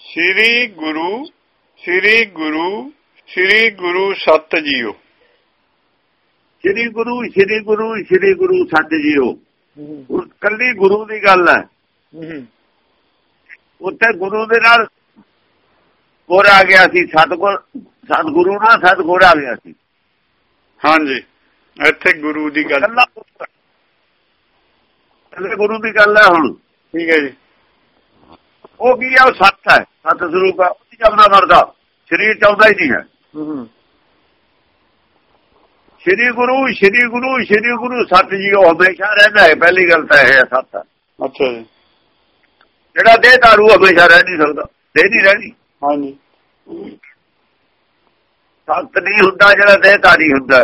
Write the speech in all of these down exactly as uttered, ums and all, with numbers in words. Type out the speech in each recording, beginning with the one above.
ਸ੍ਰੀ ਗੁਰੂ ਸ੍ਰੀ ਗੁਰੂ ਸ੍ਰੀ ਗੁਰੂ ਸਤ ਜੀਓ। ਸ੍ਰੀ ਗੁਰੂ ਸ੍ਰੀ ਗੁਰੂ ਸ੍ਰੀ ਗੁਰੂ ਸਤ ਜੀਓ। ਕੱਲੀ ਗੁਰੂ ਦੀ ਗੱਲ ਹੈ। ਉੱਥੇ ਗੁਰੂ ਦੇ ਨਾਲ ਗੁਰ ਆ ਗਿਆ ਸੀ, ਸਤਗੁਰ ਸਤਗੁਰੂ ਨਾਲ ਸਤਗੁਰ ਆ ਗਿਆ ਸੀ। ਹਾਂਜੀ, ਇੱਥੇ ਗੁਰੂ ਦੀ ਗੱਲ, ਗੁਰੂ ਦੀ ਗੱਲ ਹੈ। ਹੁਣ ਠੀਕ ਹੈ ਜੀ। ਉਹ ਕੀ ਹੈ? ਉਹ ਸੱਤ ਹੈ, ਸੱਤ ਸਰੂਪ ਹੈ। ਉਹ ਜਪਣਾ ਕਰਦਾ, ਸਰੀਰ ਚਾਹੁੰਦਾ ਹੀ ਨਹੀਂ ਹੈ। ਸ੍ਰੀ ਗੁਰੂ ਸ੍ਰੀ ਗੁਰੂ ਸ੍ਰੀ ਗੁਰੂ ਸਤ ਜੀਓ ਹਮੇਸ਼ਾ ਰਹਿੰਦਾ ਹੈ। ਪਹਿਲੀ ਗੱਲ ਤਾਂ ਇਹ ਸੱਤ ਹੈ। ਅੱਛਾ ਜੀ। ਜਿਹੜਾ ਦੇਹ ਧਾਰੂ ਹਮੇਸ਼ਾ ਰਹਿ ਨਹੀਂ ਸਕਦਾ, ਦੇਹ ਨਹੀਂ ਰਹਿਣੀ। ਹਾਂਜੀ, ਸੱਤ ਨਹੀਂ ਹੁੰਦਾ ਜਿਹੜਾ ਦੇਹ ਧਾਰੀ ਹੁੰਦਾ।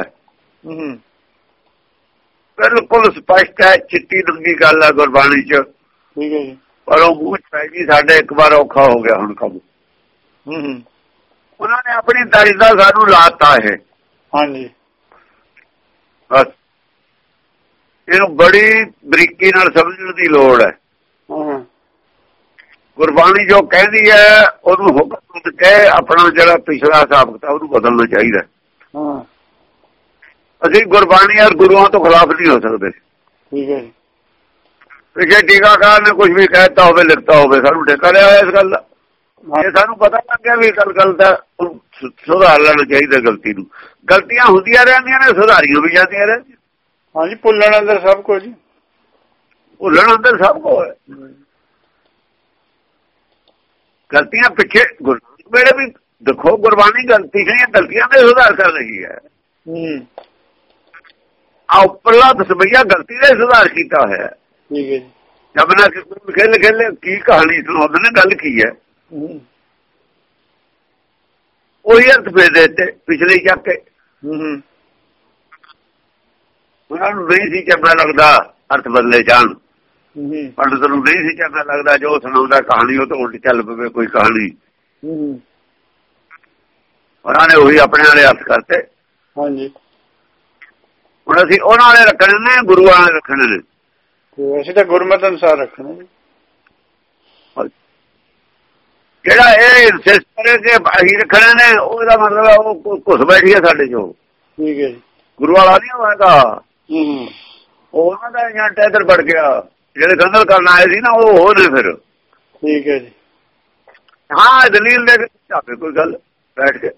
ਬਿਲਕੁਲ ਸਪਸ਼ਟ ਹੈ, ਚਿੱਟੀ ਨੰਗੀ ਗੱਲ ਹੈ ਗੁਰਬਾਣੀ ਚ। ਠੀਕ ਹੈ ਜੀ। ਪਰ ਉਹ ਮੂੰਹ ਚ ਪੈ ਗਈ ਸਾਡੇ, ਇੱਕ ਵਾਰ ਔਖਾ ਹੋ ਗਿਆ ਹੁਣ ਕੰਮ। ਉਹਨਾਂ ਨੇ ਆਪਣੀ ਤਾਰੀਫ ਦਾ ਸਾਨੂੰ ਲਾਤਾ ਹੈ। ਹਾਂਜੀ, ਬਸ ਇਹਨੂੰ ਬੜੀ ਬਰੀਕੀ ਨਾਲ ਸਮਝਣ ਦੀ ਲੋੜ ਹੈ। ਗੁਰਬਾਣੀ ਜੋ ਕਹਿੰਦੀ ਹੈ ਉਹਨੂੰ ਹੁਕਮ ਕੇ ਆਪਣਾ ਜਿਹੜਾ ਪਿਛਲਾ ਹਿਸਾਬ ਕਿਤਾਬ ਉਹਨੂੰ ਬਦਲਣਾ ਚਾਹੀਦਾ। ਅਸੀਂ ਗੁਰਬਾਣੀ ਔਰ ਗੁਰੂਆਂ ਤੋਂ ਖਿਲਾਫ ਨਹੀਂ ਹੋ ਸਕਦੇ। ਠੀਕ ਹੈ ਜੀ। ਪਿਛੇ ਟੀਕਾਕਾਰ ਨੇ ਕੁਝ ਵੀ ਕਹਿਤਾ ਹੋਵੇ, ਲਿਖਤਾ ਹੋਵੇ, ਸਾਨੂੰ ਟੇਕਾ ਲਿਆ ਹੋਇਆ ਇਸ ਗੱਲ ਦਾ। ਇਹ ਸਾਨੂੰ ਪਤਾ ਲੱਗ ਗਿਆ ਵੀ ਗੱਲ ਗਲਤ ਹੈ, ਸੁਧਾਰ ਲੈਣਾ ਚਾਹੀਦਾ ਗਲਤੀ ਨੂੰ। ਗਲਤੀਆਂ ਹੁੰਦੀਆਂ ਰਹਿੰਦੀਆਂ ਨੇ, ਸੁਧਾਰੀਆਂ ਵੀ ਜਾਂਦੀਆਂ ਰਹਿੰਦੀਆਂ। ਹਾਂਜੀ, ਭੁੱਲਣ ਅੰਦਰ ਸਭ ਕੁਝ, ਭੁੱਲਣ ਅੰਦਰ ਸਭ ਕੁਝ ਹੈ। ਗਲਤੀਆਂ ਪਿੱਛੇ ਵੇਲੇ ਵੀ ਦੇਖੋ, ਗੁਰਬਾਣੀ ਗਲਤੀ ਨਹੀਂ, ਗਲਤੀਆਂ ਦਾ ਸੁਧਾਰ ਕਰ ਰਹੀ ਹੈ। ਆ ਉੱਪਰਲਾ ਦਸਵਈਆ ਗਲਤੀ ਦਾ ਸੁਧਾਰ ਕੀਤਾ ਹੋਇਆ। ਠੀਕ ਹੈ ਜੀ। ਜਮਨਾ ਖੇਲ ਖੇਲੇ ਕੀ ਕਹਾਣੀ ਸੁਣਾਉਂਦੇ ਨੇ, ਗੱਲ ਕੀ ਹੈ? ਉਹੀ ਅਰਥ ਫੇਰ ਦਿੱਤੇ ਪਿਛਲੇ ਚੱਕ ਕੇ। ਉਹਨਾਂ ਨੂੰ ਨਹੀਂ ਸੀ ਚੰਗਾ ਲੱਗਦਾ ਅਰਥ ਬਦਲੇ ਜਾਣ। ਪੰਡਤ ਨੂੰ ਨਹੀਂ ਸੀ ਚੰਗਾ ਲੱਗਦਾ ਜੋ ਸੁਣਾਉਂਦਾ ਕਹਾਣੀ ਉਹ ਤਾਂ ਉਲਟ ਚੱਲ ਪਵੇ ਕੋਈ ਕਹਾਣੀ। ਉਹਨਾਂ ਨੇ ਉਹੀ ਆਪਣੇ ਵਾਲੇ ਅਰਥ ਕਰਤੇ। ਹਾਂਜੀ, ਹੁਣ ਅਸੀਂ ਉਹਨਾਂ ਵਾਲੇ ਰੱਖਣੇ ਨੇ, ਗੁਰੂ ਵਾਲੇ ਰੱਖਣੇ ਨੇ। ਅਸੀਂ ਤਾਂ ਗੁਰਮਤਿ ਅਨੁਸਾਰ ਰੱਖਣਾ। ਜਿਹੜਾ ਇਹ ਇੰਸਿਸਟ ਕਰੇ ਕਿ ਅਸੀਂ ਰੱਖਣੇ ਨੇ, ਉਹਦਾ ਮਤਲਬ ਉਹ ਘੁਸ ਬੈਠੀ ਹੈ ਸਾਡੇ ਚੋਂ। ਠੀਕ ਹੈ ਜੀ। ਗੁਰੂ ਵਾਲਾ ਨਹੀਂ ਹੋਏਗਾ। ਉਹਨਾਂ ਦਾ ਏਜੰਟ ਇੱਧਰ ਵੜ ਗਿਆ, ਜਿਹੜੇ ਗੰਦਲ ਕਰਨ ਆਏ ਸੀ ਨਾ ਉਹ ਹੋ ਨੇ ਫਿਰ। ਠੀਕ ਹੈ ਜੀ। ਹਾਂ, ਦਲੀਲ ਦੇ ਕੇ ਕੋਈ ਗੱਲ ਬੈਠ ਕੇ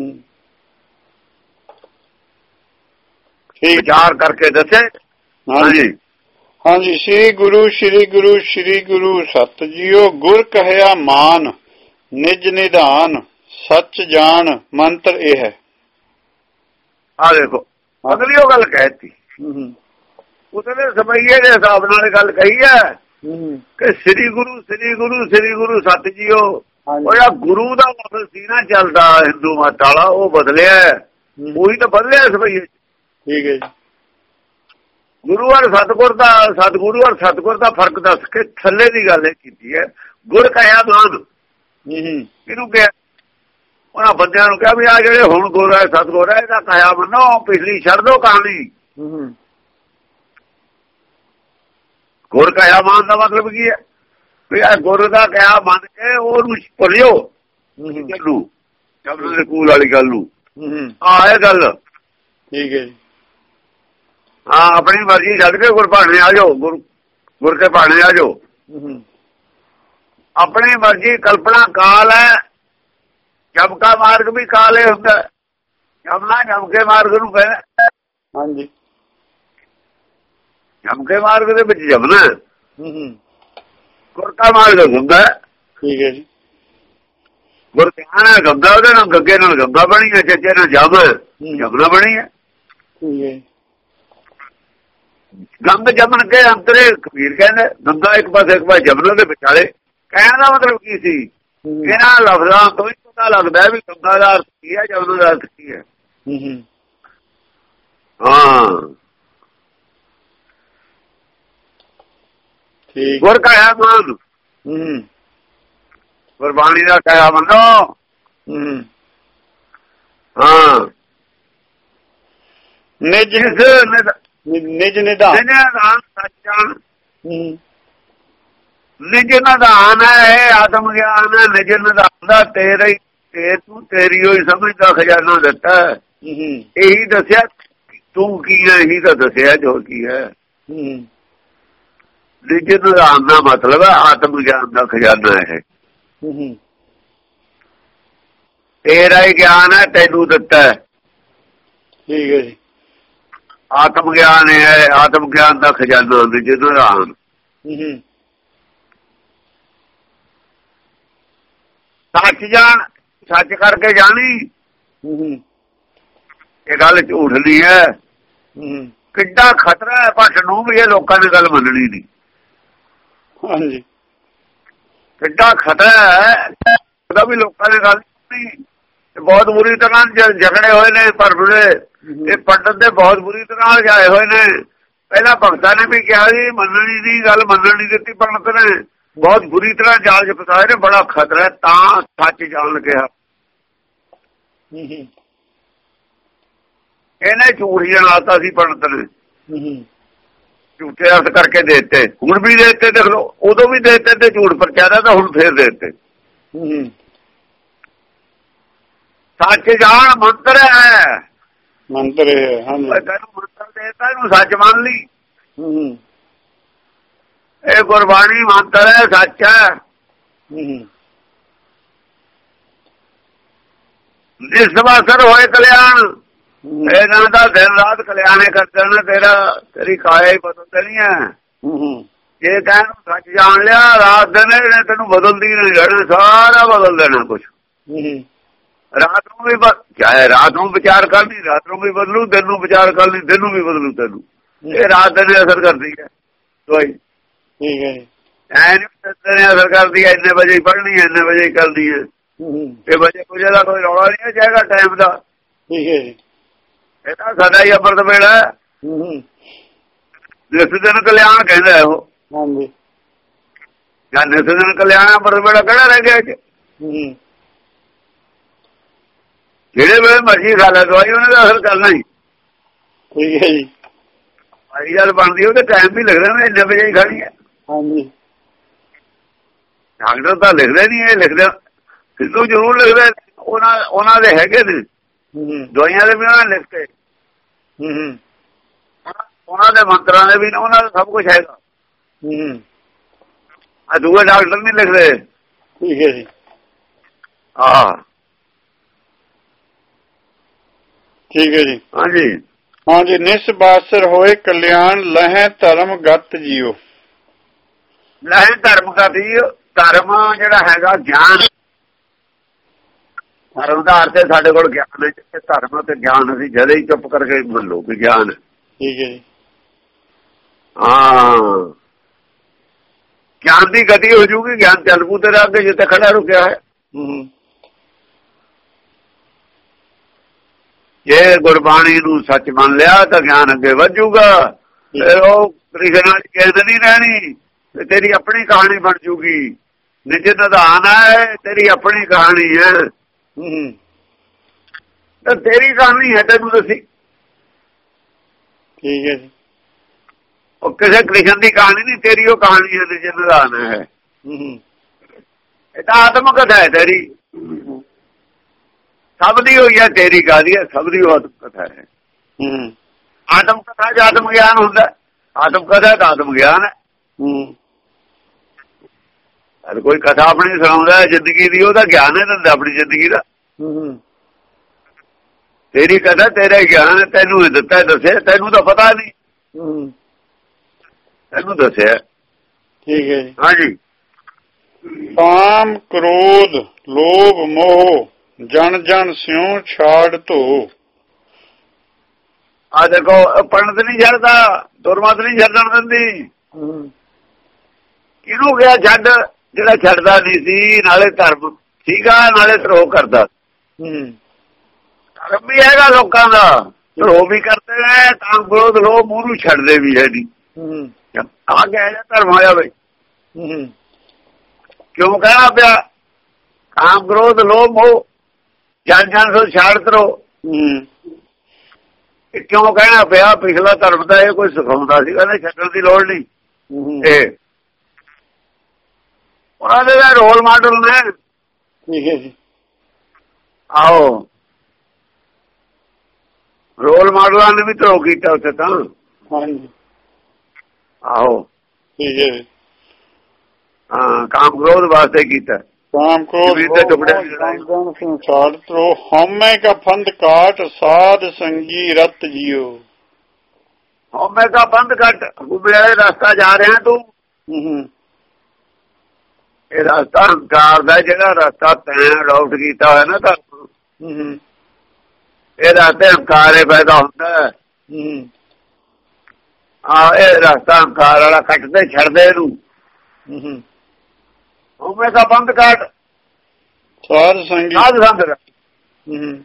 ਵਿਚਾਰ ਕਰਕੇ ਦੱਸੇ। ਹਾਂਜੀ ਹਾਂਜੀ। ਸ੍ਰੀ ਗੁਰੂ ਸ੍ਰੀ ਗੁਰੂ ਸ੍ਰੀ ਗੁਰੂ ਸਤ ਜੀਓ। ਗੁਰ ਕਹਿਆ ਮਾਨ ਨਿਜ ਨਿਧਾਨ, ਸੱਚ ਜਾਣ ਮੰਤਰ ਇਹ ਹੈ। ਆ ਦੇਖੋ, ਅਗਲੀ ਉਹ ਗੱਲ ਕਹਿਤੀ ਉਹਦੇ ਸਮਈਏ ਦੇ ਹਿਸਾਬ ਨਾਲ ਗੱਲ ਕਹੀ ਹੈ ਕਿ ਸ੍ਰੀ ਗੁਰੂ ਸ੍ਰੀ ਗੁਰੂ ਸ੍ਰੀ ਗੁਰੂ ਸਤ ਜੀਓ। ਉਹ ਜਿਹੜਾ ਗੁਰੂ ਦਾ ਲਫ਼ਜ਼ ਸੀ ਨਾ ਚੱਲਦਾ ਹਿੰਦੂ ਮਤ ਵਾਲਾ, ਉਹ ਬਦਲਿਆ। ਉਹੀ ਤਾਂ ਬਦਲਿਆ ਸਮਈਏ। ਠੀਕ ਹੈ ਜੀ। ਗੁਰੂ ਔਰ ਸਤਿਗੁਰ ਦਾ, ਸਤਿਗੁਰੂ ਔਰ ਸਤਿਗੁਰ ਦਾ ਫਰਕ ਦੱਸ ਕੇ ਥੱਲੇ ਦੀ ਗੱਲ ਇਹ ਕੀਤੀ ਹੈ। ਗੁਰ ਕਹਿਆ ਮਾਨ, ਇਹਨੂੰ ਕਿਹਾ ਉਹਨਾਂ ਬੰਦਿਆਂ ਨੂੰ ਕਿਹਾ ਵੀ ਆ ਜਿਹੜੇ ਹੁਣ ਗੁਰ ਹੈ ਸਤਿਗੁਰ ਹੈ ਇਹਦਾ ਕਹਿਆ ਮੰਨੋ, ਪਿਛਲੀ ਛੱਡ ਦੋ ਕਹਾਣੀ। ਗੁਰ ਕਹਿਆ ਮਾਨ ਦਾ ਮਤਲਬ ਕੀ ਹੈ? ਵੀ ਆ ਗੁਰ ਦਾ ਕਹਿਆ ਮੰਨ ਕੇ ਉਹਨੂੰ ਭੁੱਲਿਓ, ਚੱਲੂ ਜਬਰ ਦੇ ਕੂਲ ਵਾਲੀ ਗੱਲ ਨੂੰ। ਆਹ ਇਹ ਗੱਲ ਠੀਕ ਹੈ ਜੀ। ਹਾਂ, ਆਪਣੀ ਮਰਜ਼ੀ ਛੱਡ ਕੇ ਗੁਰ ਭਾਣੇ ਆ ਜਾਓ, ਗੁਰ ਗੁਰ ਕੇ ਭਾਣੇ ਆ ਜਾਓ। ਆਪਣੀ ਮਰਜ਼ੀ ਕਲਪਨਾ ਕਾਲ ਹੈ। ਜਮਕਾ ਮਾਰਗ ਵੀ ਕਾਲ ਹੀ ਹੁੰਦਾ। ਜਮਨਾ ਜਮਕੇ ਮਾਰਗ ਨੂੰ ਕਹਿੰਦਾ। ਹਾਂਜੀ, ਜਮਕੇ ਮਾਰਗ ਦੇ ਵਿੱਚ ਜਮਨਾ, ਗੁਰ ਕਾ ਮਾਰਗ ਹੁੰਦਾ। ਠੀਕ ਹੈ ਜੀ। ਗੁਰ ਧਿਆਨ ਗੰਗਾ, ਉਹਦੇ ਨਾਲ ਗੱਗੇ ਨਾਲ ਗੰਗਾ ਬਣੀ ਹੈ, ਚੱਚੇ ਨਾਲ ਜਮ ਜਮਨਾ ਬਣੀ ਹੈ। ਠੀਕ ਹੈ। ਗੰਗ ਜਮਨ ਕੇ ਅੰਤਰੇ ਕਬੀਰ ਕਹਿੰਦੇ, ਗੰਗਾ ਇੱਕ ਪਾਸੇ ਇੱਕ ਪਾਸੇ ਜਮਨਾ ਦੇ ਵਿਚਾਲੇ। ਕਹਿਣ ਦਾ ਮਤਲਬ ਕੀ ਸੀ? ਇਹਨਾਂ ਲਫ਼ਜ਼ਾਂ ਤੋਂ ਹੀ ਪਤਾ ਲੱਗਦਾ ਵੀ ਗੰਗਾ ਦਾ ਅਰਥ ਕੀ ਹੈ, ਜਮਨਾ ਦਾ ਅਰਥ ਕੀ ਹੈ। ਹਾਂ, ਗੁਰ ਕਹਿਆ ਮਾਨ, ਗੁਰਬਾਣੀ ਦਾ ਕਹਿਆ ਮੰਨੋ। ਹਾਂ, ਨਿਜ ਨਿਜ ਨਿਧਾਨ, ਸੱਚ ਜਾਣ, ਨਿਜ ਨਿਧਾਨ ਹੈ ਇਹ ਆਤਮ ਗਿਆਨ ਹੈ। ਨਿਜ ਨਿਧਾਨ ਦਾ ਤੇਰਾ ਹੀ ਤੇ ਤੂੰ ਤੇਰੀ ਹੋਈ ਸਮਝ ਦਾ ਖਜ਼ਾਨਾ ਦਿੱਤਾ। ਇਹੀ ਦੱਸਿਆ ਤੂੰ ਕੀ ਹੈ, ਇਹੀ ਤਾਂ ਦੱਸਿਆ ਜੋ ਕੀ ਹੈ। ਨਿਜ ਨਿਧਾਨ ਦਾ ਮਤਲਬ ਹੈ ਆਤਮ ਗਿਆਨ ਦਾ ਖਜ਼ਾਨਾ ਹੈ। ਤੇਰਾ ਹੀ ਗਿਆਨ ਹੈ, ਤੈਨੂੰ ਦਿੱਤਾ। ਠੀਕ ਹੈ ਜੀ। ਆਤਮ ਗਿਆਨ ਹੈ, ਆਤਮ ਗਿਆਨ ਦਾ ਖਜ਼ਾਨਾ ਨਿਜ ਨਿਧਾਨ। ਸੱਚ ਜਾਣ, ਸੱਚ ਕਰਕੇ ਜਾਣੀ। ਇਹ ਗੱਲ ਝੂਠ ਨਹੀਂ ਹੈ। ਕਿੱਡਾ ਖਤਰਾ ਹੈ ਭੱਟ ਨੂੰ ਵੀ ਇਹ ਲੋਕਾਂ ਨੇ ਗੱਲ ਮੰਨਣੀ ਨਹੀਂ। ਹਾਂਜੀ, ਕਿੱਡਾ ਖਤਰਾ ਹੈ ਉਹਦਾ ਵੀ ਲੋਕਾਂ ਨੇ ਗੱਲ ਨਹੀਂ। ਬਹੁਤ ਬੁਰੀ ਤਰ੍ਹਾਂ ਝਗੜੇ ਹੋਏ ਨੇ ਪਰ ਇਹ ਪੰਡਤ ਦੇ ਬਹੁਤ ਬੁਰੀ ਤਰ੍ਹਾਂ ਜਾਏ ਹੋਏ ਨੇ। ਪਹਿਲਾਂ ਭਗਤਾਂ ਨੇ ਵੀ ਕਿਹਾ ਜੀ ਮੰਨਣੀ ਦੀ ਗੱਲ ਮੰਨਣ ਨਹੀਂ ਦਿੱਤੀ, ਪੰਡਤ ਨੇ ਬਹੁਤ ਬੁਰੀ ਤਰ੍ਹਾਂ ਜਾਲ ਚ ਫਸਾਏ ਨੇ। ਬੜਾ ਖਤਰਾ ਤਾਂ ਸੱਚ ਜਾਣ ਕਿਹਾ। ਇਹਨੇ ਝੂਠ ਜਣਾਤਾ ਸੀ ਪੰਡਤ ਨੇ, ਝੂਠੇ ਅਰਥ ਕਰਕੇ ਦੇ ਦਿੱਤੇ। ਹੁਣ ਵੀ ਦੇ ਦਿੱਤੇ, ਦੇਖ ਲਓ ਉਦੋਂ ਵੀ ਦੇ ਦਿੱਤੇ ਤੇ ਝੂਠ ਪ੍ਰਚਾਰਿਆ ਤਾਂ ਹੁਣ ਫੇਰ ਦੇ ਦਿੱਤੇ। ਸੱਚ ਜਾਣ ਮੰਤਰ ਹੈ, ਮੰਤਰ ਹੈ। ਹਾਂਜੀ, ਤੈਨੂੰ ਮੰਤਰ ਦੇਤਾ, ਇਹਨੂੰ ਸੱਚ ਮੰਨ ਲਈ। ਇਹ ਗੁਰਬਾਣੀ ਮੰਤਰ ਹੈ, ਸੱਚ ਹੈ। ਨਿਸਵਾਸਰ ਹੋਏ ਕਲਿਆਣ, ਇਹਨਾਂ ਦਾ ਦਿਨ ਰਾਤ ਕਲਿਆਣੇ ਕਰ ਦੇਣਾ। ਤੇਰਾ ਤੇਰੀ ਕਾਇਆ ਹੀ ਬਦਲ ਦੇਣੀ ਹੈ। ਜੇ ਤੈਨੂੰ ਸੱਚ ਜਾਣ ਲਿਆ, ਰਾਤ ਦਿਨ ਇਹਨੇ ਤੈਨੂੰ ਬਦਲਦੀ ਨਹੀਂ ਰਹਿਣਾ, ਸਾਰਾ ਬਦਲ ਦੇਣਾ ਕੁਛ। ਰਾਤ ਨੂੰ ਵੀ ਚਾਹੇ ਰਾਤ ਨੂੰ ਵਿਚਾਰ ਕਰਨੀ, ਰਾਤ ਨੂੰ ਵੀ ਬਦਲੂ, ਦਿਨ ਨੂੰ ਵਿਚਾਰ ਕਰਨੀ, ਦਿਨ ਨੂੰ ਵੀ ਬਦਲੂ ਤੈਨੂੰ। ਇਹ ਰਾਤ ਦਿਨ ਅਸਰ ਕਰਦੀ ਹੈ ਦਵਾਈ। ਠੀਕ ਹੈ ਜੀ। ਐ ਨੀ ਅਸਰ ਕਰਦੀ ਹੈ ਇੰਨੇ ਵਜੇ ਪੜ੍ਹਨੀ ਹੈ, ਇੰਨੇ ਵਜੇ ਕਰਦੀ ਹੈ। ਇਹ ਵਜੇ ਕੁਝ ਦਾ ਕੋਈ ਰੌਲਾ ਨਹੀਂ ਹੈ ਜਾਏਗਾ ਟਾਈਮ ਦਾ। ਠੀਕ ਹੈ ਜੀ। ਇਹ ਤਾਂ ਸਾਡਾ ਹੀ ਅੰਮ੍ਰਿਤ ਵੇਲਾ ਹੈ। ਨਿਸ ਦਿਨ ਕਲਿਆਣ ਕਹਿੰਦਾ ਉਹ। ਹਾਂਜੀ, ਜਾਂ ਨਿਸ ਦਿਨ ਕਲਿਆਣ ਅੰਮ੍ਰਿਤ ਵੇਲਾ ਕਿਹੜਾ ਰਹਿ ਗਿਆ? ਜਿਹੜੇ ਵੇਲੇ ਮਰਜ਼ੀ ਖਾ ਲੈ ਦਵਾਈ, ਉਹਨੇ ਦਾ ਅਸਰ ਕਰਨਾ ਹੀ। ਠੀਕ ਹੈ ਜੀ। ਆਈ ਗੱਲ ਬਣਦੀ ਉਹਦੇ ਟਾਈਮ ਵੀ ਲਿਖਦੇ ਨੇ, ਇੰਨੇ ਵਜੇ ਹੀ ਖਾਣੀ ਹੈ। ਹਾਂਜੀ, ਡਾਕਟਰ ਤਾਂ ਲਿਖਦੇ ਨਹੀਂ, ਇਹ ਲਿਖਦੇ ਸਿੱਧੂ ਜ਼ਰੂਰ ਲਿਖਦੇ। ਉਹਨਾਂ ਉਹਨਾਂ ਦੇ ਹੈਗੇ ਨੇ ਦਵਾਈਆਂ ਦੇ ਵੀ ਉਹਨਾਂ ਨੇ ਲਿਖਤੇ, ਉਹਨਾਂ ਦੇ ਮੰਤਰਾਂ ਦੇ ਵੀ, ਉਹਨਾਂ ਦਾ ਸਭ ਕੁਛ ਹੈਗਾ। ਆ ਦੂਏ ਡਾਕਟਰ ਨਹੀਂ ਲਿਖਦੇ। ਠੀਕ ਹੈ ਜੀ। ਹਾਂ, ਠੀਕ ਹੈ ਜੀ। ਹਾਂਜੀ ਹਾਂਜੀ। ਨਿਸਬਾਸਰ ਹੋਏ ਕਲਿਆਣ, ਲਹਿ ਧਰਮ ਗਤ ਜੀਓ। ਲਹਿ ਧਰਮ ਗਤ ਜੀਓ। ਧਰਮ ਜਿਹੜਾ ਹੈਗਾ ਗਿਆਨ, ਧਰਮ ਦਾ ਅਰਥ ਸਾਡੇ ਕੋਲ ਗਿਆਨ ਹੈ। ਧਰਮ ਤੇ ਗਿਆਨ ਅਸੀਂ ਜਦੇ ਹੀ ਚੁੱਪ ਕਰਕੇ ਮੰਨ ਲਓ ਕਿ ਗਿਆਨ। ਠੀਕ ਹੈ ਜੀ। ਹਾਂ, ਗਿਆਨ ਦੀ ਗਤੀ ਹੋ ਜੂਗੀ, ਗਿਆਨ ਚੱਲ ਪੂ ਤੇਰੇ ਅੱਗੇ ਜਿੱਥੇ ਖੜਾ ਰੁਕਿਆ ਹੈ। ਜੇ ਗੁਰਬਾਣੀ ਨੂੰ ਸੱਚ ਮੰਨ ਲਿਆ ਤਾਂ ਗਿਆਨ ਅੱਗੇ ਵਧੂਗਾ। ਫਿਰ ਉਹ ਕ੍ਰਿਸ਼ਨਾ ਦੀ ਕੈਦ ਨਹੀਂ ਰਹਿਣੀ, ਤੇਰੀ ਆਪਣੀ ਕਹਾਣੀ ਬਣ ਜੂਗੀ। ਨਿਜ ਨਿਧਾਨ ਹੈ, ਤੇਰੀ ਆਪਣੀ ਕਹਾਣੀ ਹੈ। ਤਾਂ ਤੇਰੀ ਕਹਾਣੀ ਹੈ, ਤੈਨੂੰ ਦੱਸੀ। ਠੀਕ ਹੈ ਜੀ। ਉਹ ਕਿਸੇ ਕ੍ਰਿਸ਼ਨ ਦੀ ਕਹਾਣੀ ਨਹੀਂ, ਤੇਰੀ ਉਹ ਕਹਾਣੀ ਹੈ, ਨਿਜ ਨਿਧਾਨ ਹੈ। ਇਹ ਤਾਂ ਆਤਮ ਕਥਾ ਹੈ ਤੇਰੀ, ਸਭ ਦੀ ਹੋਈ ਹੈ। ਤੇਰੀ ਕਾਹਦੀ ਹੈ? ਸਭ ਦੀ ਆਤਮ ਕਥਾ ਹੈ। ਆਤਮ ਕਥਾ ਚ ਆਤਮ ਗਿਆਨ ਹੁੰਦਾ। ਆਤਮ ਕਥਾ ਤਾਂ ਆਤਮ ਗਿਆਨ ਹੈ। ਹਰ ਕੋਈ ਕਥਾ ਆਪਣੀ ਸੁਣਾਉਂਦਾ ਹੈ ਜ਼ਿੰਦਗੀ ਦੀ, ਉਹਦਾ ਗਿਆਨ ਹੈ ਦਿੰਦਾ ਆਪਣੀ ਜ਼ਿੰਦਗੀ ਦਾ। ਤੇਰੀ ਕਥਾ ਤੇਰਾ ਗਿਆਨ ਹੈ, ਤੈਨੂੰ ਦਿੱਤਾ ਦੱਸਿਆ, ਤੈਨੂੰ ਤਾਂ ਪਤਾ ਨਹੀਂ, ਤੈਨੂੰ ਦੱਸਿਆ। ਠੀਕ ਹੈ ਜੀ। ਹਾਂਜੀ। ਕਾਮ ਕ੍ਰੋਧ ਲੋਭ ਮੋਹ ਜਨ ਜਨ ਸਿਉ ਛਾੜ ਧੋ। ਆ ਦੇਖੋ, ਪੰਡਤ ਨਹੀਂ ਛੱਡਦਾ, ਦੁਰਮਤ ਨਹੀਂ ਛੱਡਣ ਦਿੰਦੀ। ਕਿਹਨੂੰ ਗਿਆ ਛੱਡ? ਜਿਹੜਾ ਛੱਡਦਾ ਨਹੀਂ ਸੀ, ਨਾਲੇ ਧਰਮ ਸੀਗਾ, ਨਾਲੇ ਧਰੋਹ ਕਰਦਾ। ਧਰਮ ਵੀ ਹੈਗਾ ਲੋਕਾਂ ਦਾ, ਧਰੋਹ ਵੀ ਕਰਦੇ ਨੇ, ਕਾਮ ਕ੍ਰੋਧ ਲੋਭ ਮੋਹ ਨੂੰ ਛੱਡਦੇ ਵੀ ਹੈ ਨਹੀਂ। ਆ ਗਿਆ ਧਰਮ ਆਇਆ ਬਈ। ਕਿਉਂ ਕਹਿਣਾ ਪਿਆ ਕਾਮ ਕ੍ਰੋਧ ਲੋਭ ਮੋਹ ਜਨ ਜਨ ਸੋ ਛਾੜ ਧਰੋ? ਕਿਉਂ ਕਹਿਣਾ ਪਿਆ? ਪਿਛਲਾ ਧਰਮ ਦਾ ਇਹ ਕੋਈ ਸਿਖਾਉਂਦਾ ਸੀਗਾ ਨਾ, ਛੱਡਣ ਦੀ ਲੋੜ ਨਹੀਂ। ਇਹ ਉਹਨਾਂ ਦੇ ਰੋਲ ਮਾਡਲ ਨੇ। ਠੀਕ ਹੈ ਜੀ। ਆਹੋ ਰੋਲ ਮਾਡਲਾਂ ਨੇ ਵੀ ਧਰੋ ਕੀਤਾ ਉੱਥੇ ਤਾਂ। ਹਾਂਜੀ ਆਹੋ ਠੀਕ ਹੈ ਜੀ। ਹਾਂ ਕਾਮ ਕ੍ਰੋਧ ਵਾਸਤੇ ਕੀਤਾ। ਕਾਮ ਕ੍ਰੋਧ ਸੰਸਾਰ ਤਰੋ ਹਉਮੈ ਕਾ ਫੰਦ ਕਾਟ ਸਾਧ ਸੰਗੀ ਰਤ ਜਿਓ। ਹਉਮੈ ਕਾ ਫੰਦ ਕੱਟ ਮੇਰੇ ਰਸਤਾ ਜਾ ਰਿਹਾ ਤੂੰ। ਹੂੰ ਇਹ ਰਸਤਾ ਹੰਕਾਰ ਦਾ ਜਿਹੜਾ ਰਸਤਾ ਤੈਂ ਅਡਾਪਟ ਕੀਤਾ ਹੋਇਆ ਨਾ ਤਾਂ ਹੂੰ ਇਹ ਰਸਤੇ ਹੰਕਾਰ ਪੈਦਾ ਹੁੰਦਾ। ਹੂੰ ਆ ਇਹ ਰਸਤਾ ਹੰਕਾਰ ਵਾਲਾ ਕੱਟਦੇ ਛੱਡਦੇ ਇਹਨੂੰ। ਹੂੰ ਹਉਮੈ ਕਾ ਫੰਦ ਕੱਟ ਸਾਧ ਸੰਗੀ ਸਾਧ ਸੰਗ। ਹੂੰ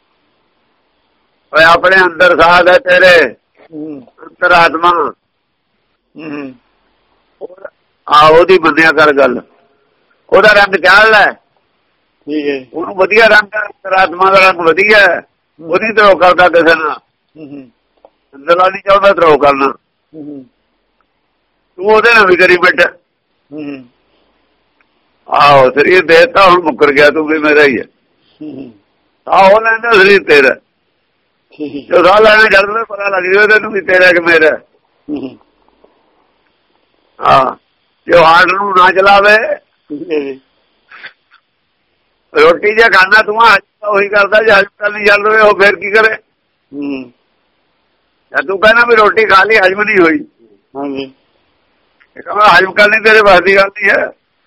ਓਏ ਆਪਣੇ ਅੰਦਰ ਸਾਧ ਹੈ ਤੇਰੇ ਅੰਤਰ ਆਤਮਾ। ਹੂੰ ਆ ਉਹਦੀ ਬੰਦਿਆ ਕਰ ਗੱਲ। ਉਹਦਾ ਰੰਗ ਚਾੜ ਲੈ। ਠੀਕ ਹੈ। ਉਹਨੂੰ ਵਧੀਆ ਰੰਗ ਅੰਤਰਾਤਮਾ ਦਾ ਰੰਗ ਵਧੀਆ। ਉਹਦੀ ਧਰੋ ਕਰਦਾ ਕਿਸੇ ਨਾਲ। ਅੰਦਰਲਾ ਨਹੀਂ ਚਾਹੁੰਦਾ ਧਰੋ ਕਰਨਾ। ਤੂੰ ਉਹਦੇ ਨਾਲ ਵੀ ਕਰੀ ਬੈਠਾ। ਆਹੋ ਸਰੀਰ ਦੇਤਾ ਹੁਣ ਮੁੱਕਰ ਗਿਆ ਤੂੰ ਵੀ ਮੇਰਾ ਹੀ ਹੈ। ਆਹੋ ਲੈਂਦਾ ਸਰੀਰ ਤੇਰਾ। ਜੋ ਸਾਹ ਲੈਣਾ ਛੱਡ ਪਤਾ ਲੱਗ ਜਾਵੇ ਤੈਨੂੰ ਵੀ ਤੇਰਾ ਕਿ ਮੇਰਾ। ਹਾਂ ਜੋ ਹਾਰਟ ਨੂੰ ਨਾ ਚਲਾਵੇ। ਰੋਟੀ ਜੇ ਖਾਣਾ ਤੂੰ ਉਹੀ ਕਰਦਾ ਜੇ ਹਜਮ ਨਹੀਂ ਚੱਲ ਰਹੇ ਉਹ ਫੇਰ ਕੀ ਕਰੇ। ਤੂੰ ਕਹਿਣਾ ਵੀ ਰੋਟੀ ਖਾ ਲਈ ਹਜਮ ਨਹੀਂ ਹੋਈ। ਹਾਂਜੀ ਕਹਿੰਦਾ ਹਜਮ ਕਰਨੀ ਤੇਰੇ ਵਾਸ ਦੀ ਗੱਲ ਨਹੀਂ ਹੈ।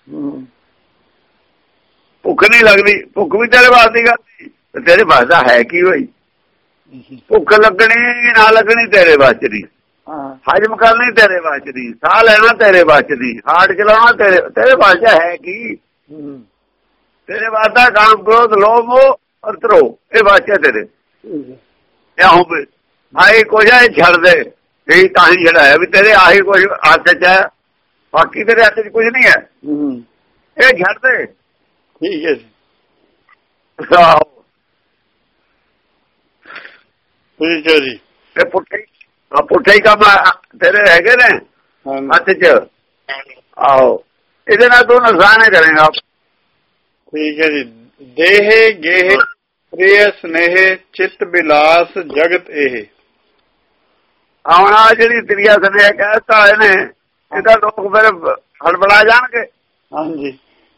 ਭੁੱਖ ਨਹੀਂ ਲੱਗਦੀ ਭੁੱਖ ਵੀ ਤੇਰੇ ਵਾਸ ਦੀ ਗੱਲ ਨਹੀਂ। ਤੇਰੇ ਵਾਸ ਦਾ ਹੈ ਕੀ ਹੋਈ। ਭੁੱਖ ਲੱਗਣੀ ਨਾ ਲੱਗਣੀ ਤੇਰੇ ਵਾਸ ਚ ਨਹੀਂ। ਹਜਮ ਕਰਨੀ ਤੇਰੇ ਵਾਸ ਚ ਨਹੀਂ। ਸਾਹ ਲੈਣਾ ਤੇਰੇ ਵਾਸ ਚ ਨਹੀਂ। ਹਾਰਟ ਚਲਾਉਣਾ ਤੇਰੇ ਤੇਰੇ ਵਾਸ ਚ ਹੈ ਕੀ। ਤੇਰੇ ਵਾਸ ਦਾ ਕਾਮ ਕ੍ਰੋਧ ਲੋਭ ਮੋਹ ਔਰ ਧਰੋ ਇਹ ਵਾਸ ਚ ਤੇਰੇ। ਹੋਵੇ ਆਹੀ ਕੁਝ ਹੈ ਛੱਡ ਦੇ। ਇਹ ਤਾਂ ਹੀ ਛੜਾਇਆ ਵੀ ਤੇਰੇ ਆਹੀ ਕੁਝ ਹੱਥ ਚ ਹੈ। ਬਾਕੀ ਤੇਰੇ ਹੱਥ ਚ ਕੁਝ ਨਹੀਂ ਹੈ। ਇਹ ਛੱਡ ਦੇ। ਠੀਕ ਹੈ ਜੀ। ਠੀਕ ਹੈ ਜੀ। ਇਹ ਪੁੱਠੇ ਪੁੱਠੇ ਹੀ ਕੰਮ ਤੇਰੇ ਹੈਗੇ ਨੇ ਹੱਥ ਚ। ਆਹੋ ਇਹਦੇ ਨਾਲ ਤੂੰ ਨੁਕਸਾਨ ਹੀ ਕਰੇਗਾ। ਠੀਕ ਹੈ ਜੀ। ਦੇਹ ਗੇਹ ਪ੍ਰਿਯ ਸਨੇਹ ਚਿੱਤ ਬਿਲਾਸ ਜਗਤ ਇਹ। ਆਉਣਾ ਜਿਹੜੀ ਤ੍ਰਿਆ ਸਨੇਹ ਕਹਿਤਾ ਇਹਨੇ ਇਹਦਾ ਲੋਕ ਫਿਰ ਹੜਬੜਾ ਜਾਣਗੇ। ਹਾਂਜੀ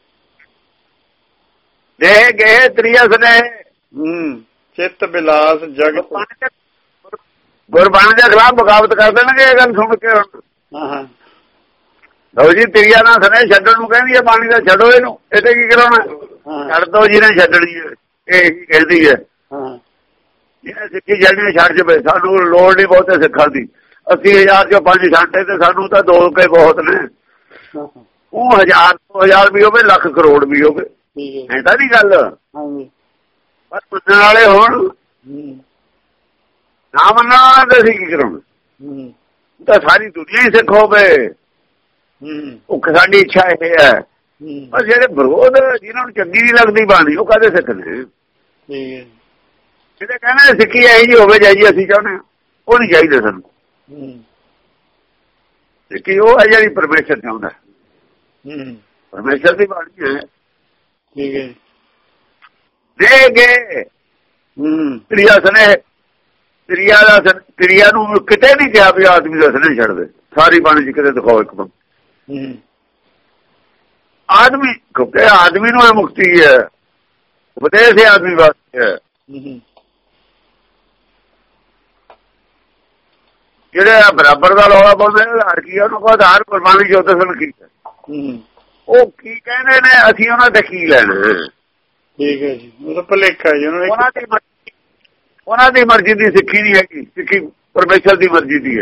ਦੇਹ ਗੇਹ ਤ੍ਰਿਆ ਸਨੇਹ ਹੂੰ ਚਿੱਤ ਬਿਲਾਸ ਜਗਤ। ਗੁਰਬਾਣੀ ਦੇ ਖਿਲਾਫ ਬਗਾਵਤ ਕਰ ਦੇਣਗੇ ਇਹ ਗੱਲ ਸੁਣ ਕੇ। ਹਾਂ ਲਓ ਜੀ ਤ੍ਰਿਆ ਨਾਲ ਸਨੇਹ ਛੱਡਣ ਨੂੰ ਕਹਿੰਦੀ ਹੈ ਬਾਣੀ ਦਾ ਛੱਡੋ ਇਹਨੂੰ। ਇਹਦੇ ਕੀ ਕਰਾਉਣਾ ਛੱਡ ਦੋ ਜਿਹਨੇ ਛੱਡਣੀ ਹੈ। ਇਹ ਕੀ ਕਹਿੰਦੀ ਹੈ ਜਿਹਨੇ ਸਿੱਖੀ ਛੱਡਣੀ ਛੱਡ ਜਾਵੇ। ਸਾਨੂੰ ਲੋੜ ਨਹੀਂ ਬਹੁਤੇ ਸਿੱਖਾਂ ਦੀ। ਅੱਸੀ ਹਜ਼ਾਰ ਚੋਂ ਪੰਜ ਛਾਂਟੇ ਤੇ ਸਾਨੂੰ ਤਾਂ ਦੋ ਕੇ ਬਹੁਤ ਨੇ। ਉਹ ਹਜ਼ਾਰ ਦੋ ਹਜ਼ਾਰ ਵੀ ਹੋਵੇ ਲੱਖ ਕਰੋੜ ਵੀ ਹੋਵੇ ਏਦਾਂ ਦੀ ਗੱਲ। ਪਰ ਮੰਨਣ ਵਾਲੇ ਹੋਣ ਨਾ ਮੰਨਣ ਵਾਲਾ ਤਾਂ ਅਸੀਂ ਕੀ ਕਰਾਉਣਾ। ਤਾਂ ਸਾਰੀ ਦੁਨੀਆ ਹੀ ਸਿੱਖ ਹੋਵੇ। ਭੁੱਖ ਸਾਡੀ ਇੱਛਾ ਇਹ ਹੈ। ਪਰ ਜਿਹੜੇ ਵਿਰੋਧ ਜਿਹਨਾਂ ਨੂੰ ਚੰਗੀ ਨਹੀਂ ਲੱਗਦੀ ਬਾਣੀ ਉਹ ਕਾਹਦੇ ਸਿੱਖ ਨੇ। ਜਿਹੜੇ ਕਹਿੰਦੇ ਸਿੱਖੀ ਇਹੀ ਜਿਹੀ ਹੋਵੇ ਜਾਈ ਅਸੀਂ ਚਾਹੁੰਦੇ ਹਾਂ ਉਹ ਨਹੀਂ ਚਾਹੀਦੇ ਸਾਨੂੰ। ਸਿੱਖੀ ਉਹ ਹੈ ਜਿਹੜੀ ਪਰਮੇਸ਼ਰ ਚਾਹੁੰਦਾ। ਪਰਮੇਸ਼ਰ ਦੀ ਬਾਣੀ ਹੈ। ਠੀਕ ਹੈ। ਦੇ ਗਏ ਤ੍ਰਿਆ ਸਨੇਹ। ਤ੍ਰਿਆ ਦਾ ਤ੍ਰਿਆ ਨੂੰ ਕਿਤੇ ਨਹੀਂ ਕਿਹਾ ਵੀ ਆਦਮੀ ਦਾ ਸਨੇਹ ਛੱਡ ਦੇ। ਸਾਰੀ ਬਾਣੀ ਚ ਕਿਤੇ ਦਿਖਾਓ ਇੱਕ ਬੰਦ। ਆਦਮੀ ਕਿਉਂਕਿ ਆਦਮੀ ਨੂੰ ਇਹ ਮੁਕਤੀ ਹੈ। ਉਪਦੇਸ਼ ਆਦਮੀ ਵਾਸਤੇ ਹੈ। ਜਿਹੜੇ ਬਰਾਬਰ ਦਾ ਰੌਲਾ ਪਾਉਂਦੇ ਆਧਾਰ ਕੀ ਉਹਨੂੰ ਕੋ ਆਧਾਰ ਗੁਰਬਾਣੀ ਜੋ ਦੱਸਣ ਕੀ ਉਹ ਕੀ ਕਹਿੰਦੇ ਨੇ ਅਸੀਂ ਉਹਨਾਂ ਤੇ ਕੀ ਲੈਣਾ। ਠੀਕ ਹੈ ਜੀ। ਉਹ ਤਾਂ ਭੁਲੇਖਾ ਜੀ ਉਹਨਾਂ ਦੀ ਮਰਜ਼ੀ। ਉਹਨਾਂ ਦੀ ਮਰਜ਼ੀ ਦੀ ਸਿੱਖੀ ਨਹੀਂ ਹੈਗੀ। ਸਿੱਖੀ ਪਰਮੇਸ਼ਰ ਦੀ ਮਰਜ਼ੀ ਦੀ ਹੈ।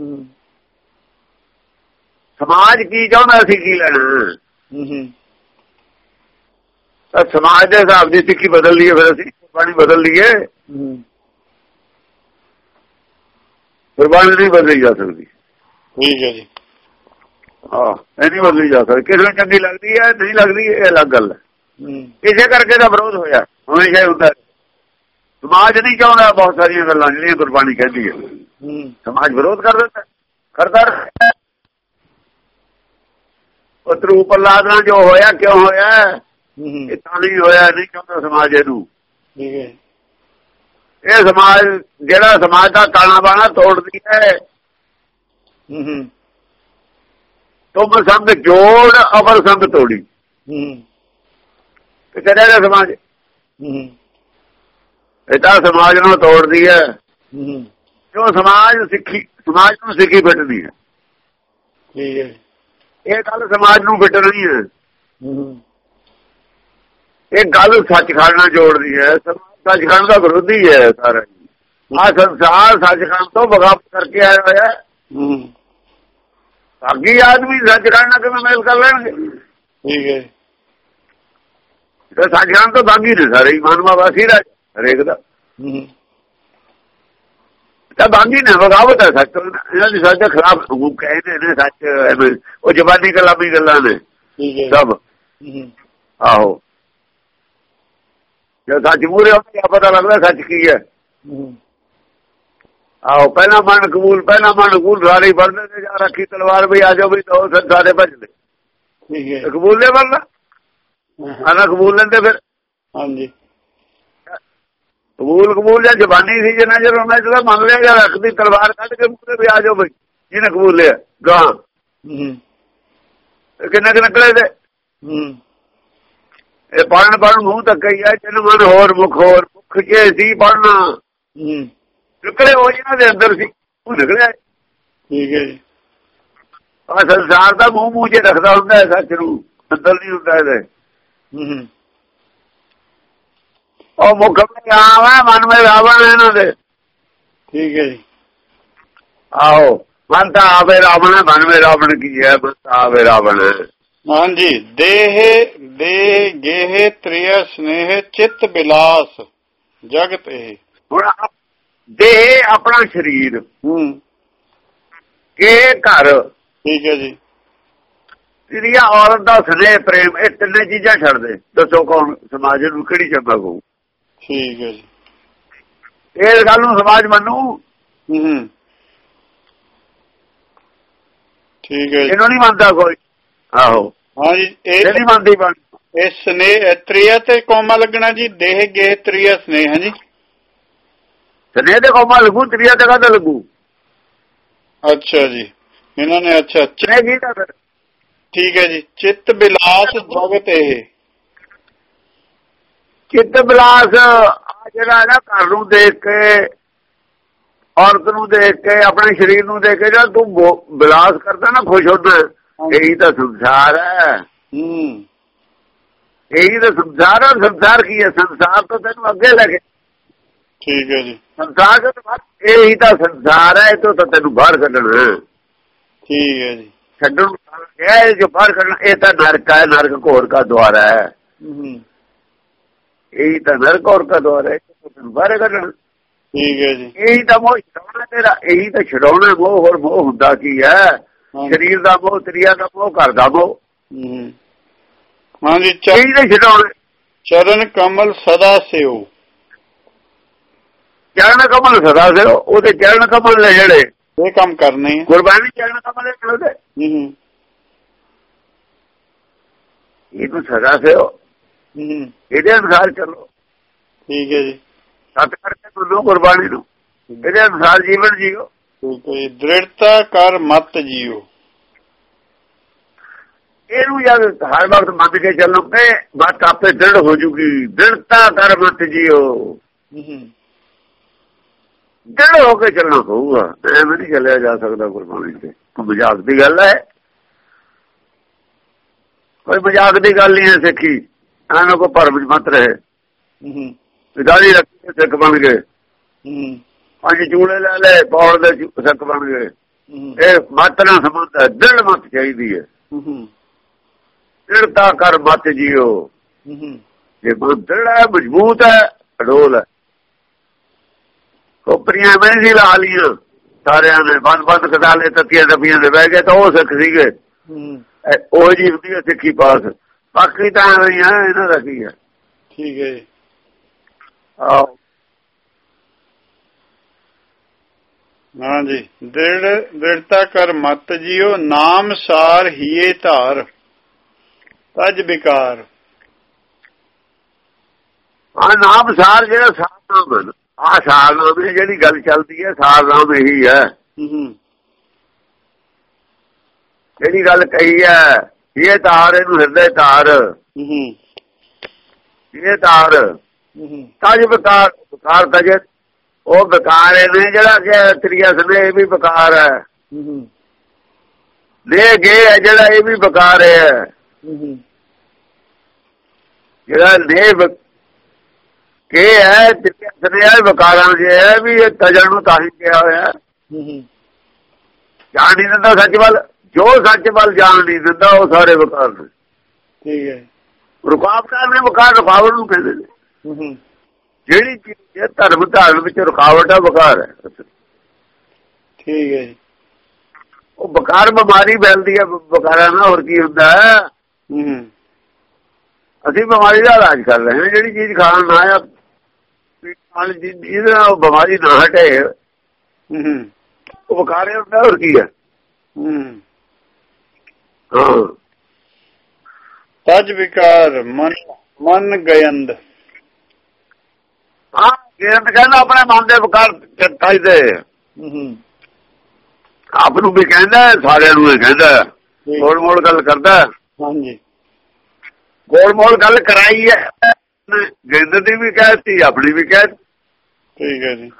ਸਮਾਜ ਕੀ ਚਾਹੁੰਦਾ ਅਸੀਂ ਕੀ ਲੈਣਾ। ਤਾਂ ਸਮਾਜ ਦੇ ਹਿਸਾਬ ਦੀ ਸਿੱਖੀ ਬਦਲ ਲਈਏ ਫਿਰ ਅਸੀਂ ਗੁਰਬਾਣੀ ਬਦਲ ਲਈਏ। ਗੁਰਬਾਣੀ ਨਹੀਂ ਬਦਲੀ ਜਾ ਸਕਦੀ। ਠੀਕ ਹੈ ਜੀ। ਹਾਂ ਇਹ ਨਹੀਂ ਬਦਲੀ ਜਾ ਸਕਦੀ। ਕਿਸੇ ਨੂੰ ਚੰਗੀ ਲੱਗਦੀ ਹੈ ਨਹੀਂ ਲੱਗਦੀ ਇਹ ਅਲੱਗ ਗੱਲ ਹੈ। ਇਸੇ ਕਰਕੇ ਦਾ ਵਿਰੋਧ ਹੋਇਆ ਹਮੇਸ਼ਾ ਹੀ ਹੁੰਦਾ। ਸਮਾਜ ਨਹੀਂ ਚਾਹੁੰਦਾ ਬਹੁਤ ਸਾਰੀਆਂ ਗੱਲਾਂ ਜਿਹੜੀਆਂ ਗੁਰਬਾਣੀ ਕਹਿੰਦੀ ਹੈ। ਸਮਾਜ ਵਿਰੋਧ ਕਰ ਦਿੰਦਾ ਕਰਦਾ। ਉਹ ਤਰੂ ਪ੍ਰਲਾਦ ਨਾਲ ਜੋ ਹੋਇਆ ਕਿਉਂ ਹੋਇਆ ਇਹ ਤਾਂ ਨਹੀਂ ਹੋਇਆ, ਨਹੀਂ ਕਹਿੰਦਾ ਸਮਾਜ ਇਹਨੂੰ। ਇਹ ਸਮਾਜ ਜਿਹੜਾ ਸਮਾਜ ਦਾ ਤਾਣਾ ਬਾਣਾ ਤੋੜਦੀ ਹੈ, ਤੁਮ ਸੰਗ ਜੋੜ ਅਵਰ ਸੰਗ ਤੋੜੀ, ਤੇ ਕਰਿਆ ਸਮਾਜ ਇਹ ਤਾਂ ਸਮਾਜ ਨੂੰ ਤੋੜਦੀ ਹੈ। ਜੋ ਸਮਾਜ ਸਿੱਖੀ ਸਮਾਜ ਨੂੰ ਸਿੱਖੀ ਫਿੱਟਦੀ ਹੈ, ਇਹ ਗੱਲ ਸਮਾਜ ਨੂੰ ਫਿੱਟਣੀ ਹੈ। ਇਹ ਗੱਲ ਸੱਚਖੰਡ ਨਾਲ ਜੋੜਦੀ ਹੈ। ਸੱਚਖੰਡ ਦਾ ਵਿਰੋਧੀ ਹੈ ਸਾਰਾ। ਆਹ ਸੰਸਾਰ ਸੱਚਖੰਡ ਤੋਂ ਬਗਾਵਤ ਕਰਕੇ ਆਇਆ ਹੋਇਆ। ਬਾਕੀ ਆਦਮੀ ਸੱਚਖੰਡ ਨਾਲ ਕਿਵੇਂ ਮੇਲ ਕਰ ਲੈਣਗੇ? ਠੀਕ ਹੈ, ਸੱਚਖੰਡ ਤੋਂ ਬਾਗੀ ਨੇ ਸਾਰੇ ਮਾਨਵਾ ਵਾਸੀ ਰਾਜ ਹਰੇਕ ਦਾ ਤਾਂ ਬਾਗੀ ਨੇ। ਬਗਾਵਤ ਹੈ ਸੱਚ, ਇਹਨਾਂ ਦੀ ਸੱਚ ਦੇ ਖਿਲਾਫ ਕਹਿੰਦੇ ਨੇ ਸੱਚ। ਉਹ ਜ਼ਬਾਨੀ ਕਲਾਮੀ ਗੱਲਾਂ ਨੇ ਸਭ। ਆਹੋ, ਜੋ ਸੱਚ ਮੂਹਰੇ ਆਉਂਦਾ ਪਤਾ ਲੱਗਦਾ ਸੱਚ ਕੀ ਹੈ। ਆਹੋ, ਪਹਿਲਾਂ ਮਨ ਕਬੂਲ ਪਹਿਲਾਂ ਮਨ ਕਬੂਲ ਸਾਰੇ ਪੜ੍ਹਦੇ ਨੇ, ਜਾਂ ਰੱਖੀ ਤਲਵਾਰ ਵੀ ਆ ਜਾਓ ਵੀ ਦੋ ਸਾਰੇ ਭੱਜਦੇ। ਕਬੂਲ ਦੇ ਬਣਨਾ ਆਨਾ ਕਬੂਲ ਲੈਂਦੇ ਫਿਰ। ਹਾਂਜੀ, ਕਬੂਲ ਕਬੂਲ ਜਾਂ ਜ਼ਬਾਨੀ ਸੀ ਜਿੰਨਾ ਚਿਰ ਉਹਨਾਂ ਚ ਮੰਨ ਲਿਆ, ਜਾਂ ਰੱਖਦੀ ਤਲਵਾਰ ਕੱਢ ਕੇ ਮੂਹਰੇ ਵੀ ਆ ਜਾਓ ਬਈ ਜਿਹਨੇ ਕਬੂਲ ਲਿਆ ਗਾਂ ਕਿੰਨੇ ਕੁ ਨਿਕਲੇ ਤੇ। ਇਹ ਪੜ੍ਹਨ ਪੜ੍ਹਨ ਮੂੰਹ ਤੱਕ ਹੀ ਹੈ। ਤਿੰਨ ਮਨ ਹੋਰ ਮੁੱਖ ਹੋਰ ਮੁੱਖ ਚ ਸੀ ਪੜ੍ਹਨਾ, ਨਿਕਲੇ ਉਹ ਜਿਹਨਾਂ ਦੇ ਅੰਦਰ ਸੀ ਉਹ ਨਿਕਲਿਆ। ਠੀਕ ਹੈ ਜੀ। ਆਹ ਸੰਸਾਰ ਦਾ ਮੂੰਹ ਮੂੰਹ ਚ ਰੱਖਦਾ ਹੁੰਦਾ ਹੈ, ਸੱਚ ਨੂੰ ਅੰਦਰ ਨਹੀਂ ਹੁੰਦਾ ਇਹਦੇ। ਉਹ ਮੁੱਖ ਆਮ ਹੈ, ਮਨ ਮੇ ਰਾਵਣ ਹੈ ਇਹਨਾਂ ਦੇ। ਠੀਕ ਹੈ ਜੀ। ਆਹੋ, ਮਨ ਤਾਂ ਆਵੇ ਰਾਵਣ ਹੈ, ਮਨ ਮੇ ਰਾਵਣ ਕੀ ਹੈ? ਮਨ ਤਾਂ ਆਵੇ ਰਾਵਣ ਹੈ। ਹਾਂਜੀ, ਦੇਹ ਦੇਹ ਗੇਹ ਤ੍ਰਿਯ ਸਨੇਹ ਚਿੱਤ ਬਿਲਾਸ ਜਗਤ ਇਹ। ਹੁਣ ਦੇਹ ਆਪਣਾ ਸਰੀਰ, ਕੇ ਘਰ, ਠੀਕ ਹੈ ਜੀ, ਤ੍ਰਿਯ ਔਰਤ ਦਾ ਸਨੇਹ ਪ੍ਰੇਮ, ਇਹ ਤਿੰਨੇ ਚੀਜ਼ਾਂ ਛੱਡ ਦੇ। ਦੱਸੋ ਕੌਣ ਸਮਾਜ ਨੂੰ ਕਿਹੜੀ ਚੰਗਾ ਕਹੂ? ਠੀਕ ਹੈ ਜੀ। ਇਸ ਗੱਲ ਨੂੰ ਸਮਾਜ ਮੰਨੂ? ਹੂੰ, ਠੀਕ ਹੈ, ਇਹਨੂੰ ਨਹੀਂ ਮੰਨਦਾ ਕੋਈ। ਆਹੋ, ਹਾਂਜੀ, ਇਹ ਨਹੀਂ ਮੰਨਦੀ ਬਣ। ਇਹ ਸਨੇਹ ਤ੍ਰਿਯ ਤੇ ਕੋਮਾ ਲੱਗਣਾ ਜੀ। ਦੇਹ ਗੇਹ ਤ੍ਰਿਯ ਸਨੇਹ ਜੀ। ਸਨੇਹ ਤੇ ਕੋਮਾ ਲੱਗੂ, ਤ੍ਰਿਯ ਤੇ ਕਾਹਦਾ ਲੱਗੂ? ਅੱਛਾ ਜੀ, ਇਹਨਾਂ ਨੇ ਅੱਛਾ ਠੀਕ ਹੈ ਜੀ। ਚਿੱਤ ਬਿਲਾਸ ਜਗਤ ਇਹ। ਚਿੱਤ ਬਿਲਾਸ ਜਿਹੜਾ ਹੈ ਨਾ, ਘਰ ਨੂੰ ਦੇਖ ਕੇ, ਔਰਤ ਨੂੰ ਦੇਖ ਕੇ, ਆਪਣੇ ਸਰੀਰ ਨੂੰ ਦੇਖ ਕੇ ਜਿਹੜਾ ਤੂੰ ਬਿਲਾਸ ਕਰਦਾ ਨਾ, ਖੁਸ਼ ਹੁੰਦਾ, ਇਹੀ ਤਾਂ ਸੰਸਾਰ ਹੈ। ਇਹੀ ਤਾਂ ਸੰਸਾਰ ਹੈ। ਸੰਸਾਰ ਕੀ ਹੈ? ਸੰਸਾਰ ਤੋਂ ਤੈਨੂੰ ਅੱਗੇ ਲੈ ਕੇ। ਠੀਕ ਹੈ ਜੀ। ਸੰਸਾਰ ਇਹੀ ਤਾਂ ਸੰਸਾਰ ਹੈ, ਇਹ ਤੋਂ ਤਾਂ ਤੈਨੂੰ ਬਾਹਰ ਕੱਢਣਾ। ਠੀਕ ਹੈ ਜੀ। ਛੱਡਣ ਜੋ ਬਾਹਰ ਕੱਢਣਾ, ਇਹ ਤਾਂ ਨਰਕ ਹੈ। ਨਰਕ ਘੋਰ ਕਾ ਦੁਆਰ ਹੈ। ਇਹੀ ਤਾਂ ਨਰਕ ਘੋਰ ਕਾ ਦੁਆਰ ਹੈ, ਤੈਨੂੰ ਬਾਹਰ ਕੱਢਣਾ। ਠੀਕ ਹੈ ਜੀ। ਇਹੀ ਤਾਂ ਮੋਹ ਛਡਾਉਣਾ ਤੇਰਾ। ਇਹੀ ਤਾਂ ਛਡਾਉਣਾ ਮੋਹ। ਹੋਰ ਮੋਹ ਹੁੰਦਾ ਕੀ ਹੈ? ਸਰੀਰ ਦਾ ਮੋਹ, ਤ੍ਰਿਆ ਦਾ ਮੋਹ, ਘਰ ਦਾ ਮੋਹ। ਹਾਂਜੀ, ਇਹੀ ਤਾਂ ਛਡਾਉਣਾ। ਚਰਨ ਕਮਲ ਸਦਾ ਸਿਓ। ਚਰਨ ਕਮਲ ਸਦਾ ਸਿਓ, ਉਹਦੇ ਚਰਨ ਕਮਲ ਨੇ ਜਿਹੜੇ ਇਹ ਕੰਮ ਕਰਨੇ। ਗੁਰਬਾਣੀ ਚਰਨ ਕਮਲ ਉਹਦੇ। ਇਹਨੂੰ ਸਦਾ ਸਿਓ, ਇਹਦੇ ਅਨੁਸਾਰ ਚੱਲੋ। ਠੀਕ ਹੈ ਜੀ। ਸਤ ਕਰਕੇ ਸੁਣੋ ਗੁਰਬਾਣੀ ਨੂੰ, ਇਹਦੇ ਅਨੁਸਾਰ ਜੀਵਨ ਜੀਓ। ਦ੍ਰਿੜਤਾ ਕਰ ਮਤ ਜੀਓ। ਇਹਨੂੰ ਜਦ ਹਰ ਵਕਤ ਮੰਨ ਕੇ ਚੱਲੋਗੇ, ਮਤ ਆਪੇ ਦ੍ਰਿੜ ਹੋ ਜੂਗੀ। ਦ੍ਰਿੜਤਾ ਕਰ ਮਤ ਜੀਓ, ਦ੍ਰਿੜ ਹੋ ਕੇ ਚੱਲਣਾ ਪਊਗਾ। ਐਵੇਂ ਨਹੀਂ ਚੱਲਿਆ ਜਾ ਸਕਦਾ ਗੁਰਬਾਣੀ ਤੇ। ਮਜ਼ਾਕ ਦੀ ਗੱਲ ਹੈ, ਕੋਈ ਮਜ਼ਾਕ ਦੀ ਗੱਲ ਨਹੀਂ ਹੈ ਸਿੱਖੀ। ਐਵੇਂ ਕੋਈ ਭਰਮ ਚ ਮਤ ਰਹੇ। ਦਾੜੀ ਰੱਖ ਕੇ ਸਿੱਖ ਬਣ ਗਏ, ਪੰਜ ਚੂੜੇ ਲੈ ਲੈ ਪੌੜ ਦੇ ਸਿੱਖ ਬਣ ਗਏ। ਇਹ ਮਤ ਨਾਲ ਸੰਬੰਧ ਹੈ, ਦ੍ਰਿੜ ਮਤ ਚਾਹੀਦੀ ਹੈ। ਦ੍ਰਿੜਤਾ ਕਰ ਮਤ ਜੀਓ। ਜੇ ਮਨ ਦ੍ਰਿੜ ਹੈ, ਮਜ਼ਬੂਤ ਹੈ, ਅਡੋਲ ਹੈ। ਕੋਪਰੀਆਂ ਮੈਂ ਸੀ ਲਾ ਲਈਆਂ ਸਾਰਿਆਂ ਨੇ, ਬੰਦ ਬੰਦ ਕਟਾਲੇ ਤੱਤੀਆਂ ਡੱਬੀਆਂ ਦੇ ਬਹਿ ਗਏ ਤਾਂ ਉਹ ਸਿੱਖ ਸੀਗੇ। ਉਹ ਜੀ ਹੁੰਦੀ ਹੈ ਸਿੱਖੀ ਪਾਸ। ਬਾਕੀ ਤਾਂ ਐਵੇਂ ਹੈ, ਇਹਨਾਂ ਦਾ ਕੀ ਹੈ। ਠੀਕ ਹੈ ਜੀ। ਆਹੋ, ਹਾਂਜੀ। ਦ੍ਰਿੜ ਦ੍ਰਿੜਤਾ ਕਰ ਮਤ ਜੀਓ, ਨਾਮ ਸਾਰ ਹੀਏ ਧਾਰ। ਤਜ ਵਿਕਾਰ। ਆ ਨਾਮ ਸਾਰ ਜਿਹੜਾ ਸਾਰ ਨਾਮ ਆ ਸਾਰ ਨਾਮ ਜਿਹੜੀ ਗੱਲ ਚੱਲਦੀ ਹੈ ਸਾਰ ਨਾਮ ਇਹੀ ਹੈ। ਜਿਹੜੀ ਗੱਲ ਕਹੀ ਹੈ ਇਹ ਤਾਰ ਇਹਨੂੰ ਹਿਰਦੇ ਤਾਰ ਇਹ ਤਾਰ ਤਜ ਵਿਕਾਰ। ਵਿਕਾਰ ਤਜੇ ਉਹ ਵਿਕਾਰ ਨੇ ਜਿਹੜਾ ਕਿ ਤ੍ਰਿਆ ਸਨੇ ਇਹ ਵੀ ਵਿਕਾਰ ਹੈ। ਦੇ ਗਏ ਹੈ ਜਿਹੜਾ ਇਹ ਵੀ ਵਿਕਾਰ ਹੈ। ਜਿਹੜਾ ਨੇ ਕੇ ਹੈ ਤ੍ਰਿਆ ਸਨੇ ਵਿਕਾਰਾਂ ਜੇ ਹੈ ਵੀ ਇਹ ਤਜਣ ਨੂੰ ਤਾਂ ਹੀ ਕਿਹਾ ਹੋਇਆ। ਜਾਣ ਨਹੀਂ ਦਿੰਦਾ ਸੱਚ ਵੱਲ, ਜੋ ਸੱਚ ਵੱਲ ਜਾਣ ਨਹੀਂ ਦਿੰਦਾ ਉਹ ਸਾਰੇ ਵਿਕਾਰ ਨੇ। ਠੀਕ ਹੈ। ਰੁਕਾਵਟਾਂ ਨੇ ਵਿਕਾਰ ਰੁਕਾਵਟ ਨੂੰ ਕਹਿੰਦੇ ਨੇ। ਜਿਹੜੀ ਚੀਜ਼ ਧਰਮ ਧਾਰਨ ਵਿੱਚ ਰੁਕਾਵਟ ਹੈ ਵਿਕਾਰ ਹੈ। ਠੀਕ ਹੈ ਜੀ। ਉਹ ਵਿਕਾਰ ਬਿਮਾਰੀ ਫੈਲਦੀ ਹੈ ਵਿਕਾਰਾਂ ਨਾਲ, ਹੋਰ ਕੀ ਹੁੰਦਾ ਹੈ। ਅਸੀਂ ਬਿਮਾਰੀ ਦਾ ਇਲਾਜ ਕਰ ਰਹੇ ਹਾਂ। ਜਿਹੜੀ ਚੀਜ਼ ਖਾਣ ਨਾ ਆ ਜਿਹਦੇ ਨਾਲ ਉਹ ਬਿਮਾਰੀ ਨਾ ਹਟੇ ਉਹ ਵਿਕਾਰ ਹੁੰਦਾ, ਹੋਰ ਕੀ ਹੈ। ਹਾਂ ਤਜ ਵਿਕਾਰ ਮਨ ਮਨ ਗਯੰਦ। ਹਾਂ ਗਯੰਦ ਕਹਿੰਦਾ ਆਪਣੇ ਮਨ ਦੇ ਵਿਕਾਰ ਤਜਦੇ। ਆਪ ਨੂੰ ਵੀ ਕਹਿੰਦਾ ਸਾਰਿਆਂ ਨੂੰ ਇਹ ਕਹਿੰਦਾ ਗੋਲ ਮੋਲ ਗੱਲ ਕਰਦਾ। ਹਾਂਜੀ ਗੋਲ ਮੋਲ ਗੱਲ ਕਰਾਈ ਹੈ। ਗਯੰਦ ਦੀ ਵੀ ਕਹਿਤੀ ਆਪਣੀ ਵੀ ਕਹਿ। ਠੀਕ ਹੈ ਜੀ।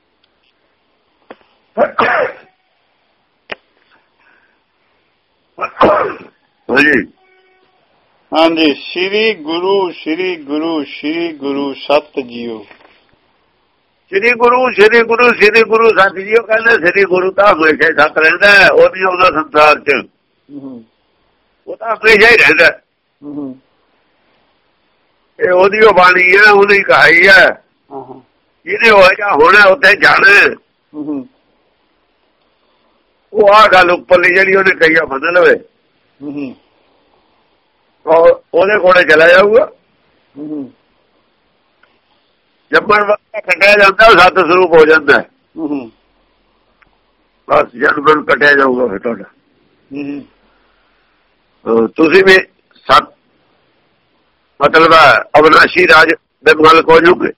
ਹਾਂਜੀ ਹਾਂਜੀ। ਸ੍ਰੀ ਗੁਰੂ ਸ੍ਰੀ ਗੁਰੂ ਸ੍ਰੀ ਗੁਰੂ ਸਤ ਜੀਓ। ਸ੍ਰੀ ਗੁਰੂ ਸ੍ਰੀ ਗੁਰੂ ਸ੍ਰੀ ਗੁਰੂ ਸਤ ਜੀਓ ਕਹਿੰਦੇ ਸ੍ਰੀ ਗੁਰੂ ਤਾਂ ਹਮੇਸ਼ਾ ਸਤ ਰਹਿੰਦਾ। ਉਹ ਨਹੀਂ ਆਉਂਦਾ ਸੰਸਾਰ ਚ, ਉਹ ਤਾਂ ਹਮੇਸ਼ਾ ਹੀ ਰਹਿੰਦਾ। ਇਹ ਉਹਦੀ ਉਹ ਬਾਣੀ ਹੈ, ਉਹਦੀ ਕਹਾਈ ਹੈ। ਜਿਹਨੇ ਹੋਇਆ ਹੋਣਾ ਉੱਥੇ ਜਾਣਾ। ਉਹ ਆਹ ਗੱਲ ਉੱਪਰਲੀ ਜਿਹੜੀ ਉਹਨੇ ਕਹੀ ਆ ਮੰਨ ਲਵੇ ਉਹਦੇ ਕੋਲੇ ਚਲਾ ਜਾਊਗਾ। ਜੰਮਣ ਵਕਤ ਕੱਟਿਆ ਜਾਂਦਾ ਉਹ ਸੱਤ ਸਰੂਪ ਹੋ ਜਾਂਦਾ। ਬਸ ਜਨਮ ਕੱਟਿਆ ਜਾਊਗਾ ਫਿਰ ਤੁਹਾਡਾ। ਤੁਸੀਂ ਵੀ ਸੱਤ ਮਤਲਬ ਅਵਿਨਾਸ਼ੀ ਰਾਜ ਦੇ ਮਾਲਕ ਹੋ ਜਾਓਗੇ।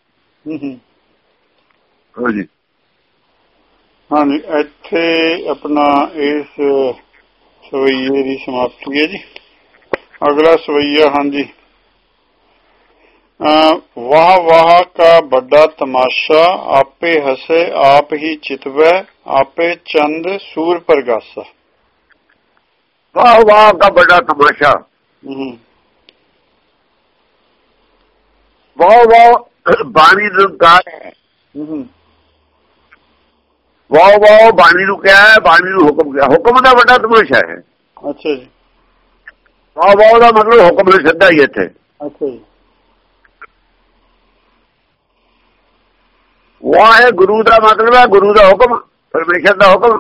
ਹਾਂਜੀ ਹਾਂਜੀ। ਇੱਥੇ ਆਪਣਾ ਇਸ ਸਵਈਏ ਦੀ ਸਮਾਪਤੀ ਹੈ ਜੀ। ਅਗਲਾ ਸਵਈਆ। ਹਾਂਜੀ। ਵਾਹ ਵਾਹ ਕਾ ਵੱਡਾ ਤਮਾਸ਼ਾ, ਆਪੇ ਹਸੇ ਆਪ ਹੀ ਚਿਤਵੈ, ਆਪੇ ਚੰਦ ਸੂਰ ਪ੍ਰਗਾਸਾ। ਵਾਹ ਵਾਹ ਕਾ ਵੱਡਾ ਤਮਾਸ਼ਾ। ਵਾਹ ਵਾਹ ਬਾਣੀ ਨੂੰ ਕਹਾ। ਵਾਹ ਵਾਹ ਬਾਣੀ ਨੂੰ ਕਿਹਾ ਹੈ, ਬਾਣੀ ਨੂੰ ਹੁਕਮ ਕਿਹਾ। ਹੁਕਮ ਦਾ ਵੱਡਾ ਤਮਾਸ਼ਾ ਹੈ। ਅੱਛਾ ਜੀ। ਵਾਹ ਵਾਹ ਦਾ ਮਤਲਬ ਹੁਕਮ ਨੇ ਸਿੱਧਾ ਹੀ ਇੱਥੇ। ਅੱਛਾ ਜੀ। ਵਾਹ ਹੈ ਗੁਰੂ ਦਾ ਮਤਲਬ ਹੈ ਗੁਰੂ ਦਾ ਹੁਕਮ, ਪਰਮੇਸ਼ਰ ਦਾ ਹੁਕਮ।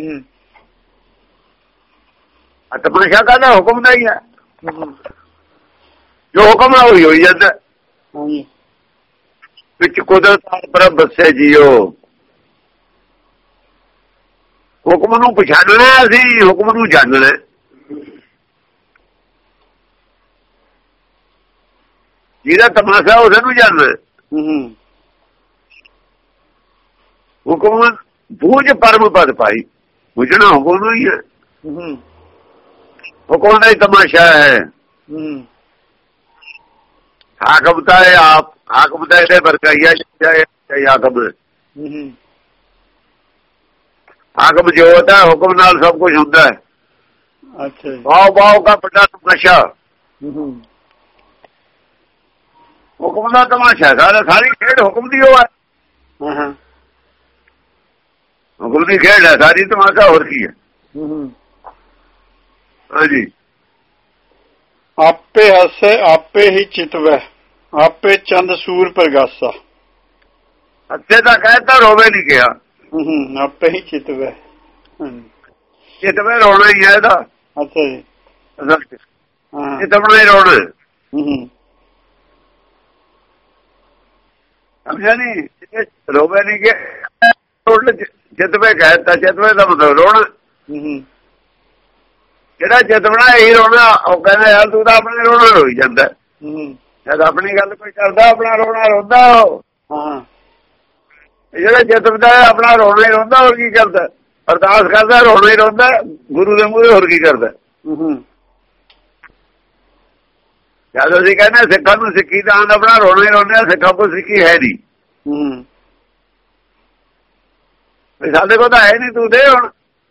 ਤਮਾਸ਼ਾ ਕਹਿੰਦਾ ਹੁਕਮ ਦਾ ਹੀ ਹੈ। ਜੋ ਹੁਕਮ ਹੈ ਉਹੀ ਹੋਈ ਜਾਂਦਾ। ਵਿੱਚ ਕੁਦਰਤ ਪ੍ਰਭ ਬਸੇ ਜੀਓ। ਹੁਕਮ ਨੂੰ ਪਛਾਣਨਾ, ਅਸੀਂ ਹੁਕਮ ਨੂੰ ਜਾਣਨਾ। ਜਿਹਦਾ ਤਮਾਸ਼ਾ ਉਸ ਨੂੰ ਜਾਣਨਾ। ਹੁਕਮ ਬੂਝ ਪਰਮ ਪਦ ਪਾਈ। ਬੁਝਣਾ ਹੁਕਮ ਨੂੰ ਹੀ ਹੈ। ਹੁਕਮ ਦਾ ਹੀ ਤਮਾਸ਼ਾ ਹੈ। ਹਾਕਮ ਤਾਂ ਇਹ ਆਪ ਹਾਕਮ ਤਾਂ ਇਹਦੇ ਵਰਗਾ ਹੀ ਹੈ। ਹਾਕਮ ਹਾਕਮ ਜੋ ਹੁੰਦਾ ਹੁਕਮ ਨਾਲ ਸਭ ਕੁਝ ਹੁੰਦਾ ਹੈ। ਅੱਛਾ। ਵਾਹ ਵਾਹ ਦਾ ਵੱਡਾ ਤਮਾਸ਼ਾ ਹੁਕਮ ਦਾ ਤਮਾਸ਼ਾ। ਸਾਰਾ ਸਾਰੀ ਖੇਡ ਹੁਕਮ ਦੀ ਉਹ ਹੈ। ਹੁਕਮ ਦੀ ਖੇਡ ਹੈ ਸਾਰੀ। ਤਮਾਸ਼ਾ ਹੋਰ ਕੀ ਹੈ। ਹਾਂਜੀ। ਆਪੇ ਹਸੇ ਆਪੇ ਹੀ ਚਿਤਵੈ, ਆਪੇ ਚੰਦ ਸੂਰ ਪ੍ਰਗਾਸਾ। ਅੱਛੇ ਤਾਂ ਕਹਿਤਾ ਰੋਵੇ ਨਹੀਂ ਕਿਹਾ। ਆਪੇ ਹੀ ਚਿਤਵੈ। ਚਿਤਵੈ ਰੋਣਾ ਹੀ ਹੈ ਇਹਦਾ। ਅੱਛਾ ਜੀ। ਚਿਤਵਣਾ ਹੀ ਰੋਣਾ। ਸਮਝਿਆ ਨੀ। ਰੋਵੇ ਨਹੀਂ ਕਿਹਾ, ਚਿਤਵੇ ਕਹਿਤਾ। ਚਿਤਵੇ ਦਾ ਮਤਲਬ ਰੋਣਾ। ਜਿਹੜਾ ਜਿਤਨਾ ਇਹੀ ਰੋਣਾ ਉਹ ਕਹਿੰਦਾ ਯਾਰ ਤੂੰ ਤਾਂ ਆਪਣੇ ਰੋਣਾ ਰੋਈ ਜਾਂਦਾ। ਜਦ ਆਪਣੀ ਗੱਲ ਕੋਈ ਕਰਦਾ ਆਪਣਾ ਰੋਣਾ ਰੋਂਦਾ ਉਹ। ਹਾਂ ਜਿਹੜਾ ਜਿਤਦਾ ਆਪਣਾ ਰੋਣਾ ਹੀ ਰੋਂਦਾ ਹੋਰ ਕੀ ਕਰਦਾ? ਅਰਦਾਸ ਕਰਦਾ ਰੋਣਾ ਹੀ ਰੋਂਦਾ ਗੁਰੂ ਦੇ ਮੂਹਰੇ ਹੋਰ ਕੀ ਕਰਦਾ? ਜਦ ਅਸੀਂ ਕਹਿੰਦੇ ਸਿੱਖਾਂ ਨੂੰ ਸਿੱਖੀ ਦਾ ਆਪਣਾ ਰੋਣਾ ਹੀ ਰੋਂਦਾ ਸਿੱਖਾਂ ਕੋਲ ਸਿੱਖੀ ਹੈ ਨਹੀਂ। ਸਾਡੇ ਕੋਲ ਤਾਂ ਹੈ ਨੀ ਤੂੰ ਦੇ ਹੁਣ।